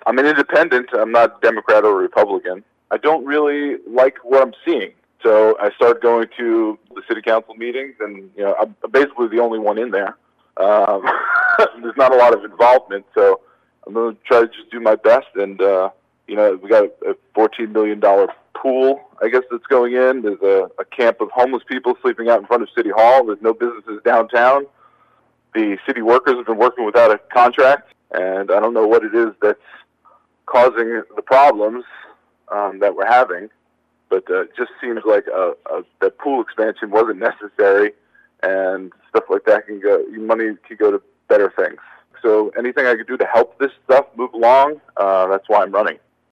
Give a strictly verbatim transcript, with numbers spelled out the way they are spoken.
I'm an independent. I'm not Democrat or Republican. I don't really like what I'm seeing. So I started going to the city council meetings, and you know, I'm basically the only one in there. Um, there's not a lot of involvement, so I'm going to try to just do my best. And uh, you know, we got a fourteen million dollars pool, I guess, that's going in. There's a, a camp of homeless people sleeping out in front of City Hall. There's no businesses downtown. The city workers have been working without a contract, and I don't know what it is that's causing the problems um, that we're having. But uh, it just seems like a, a, that pool expansion wasn't necessary, and stuff like that can go. Money can go to better things. So anything I could do to help this stuff move along, uh, that's why I'm running.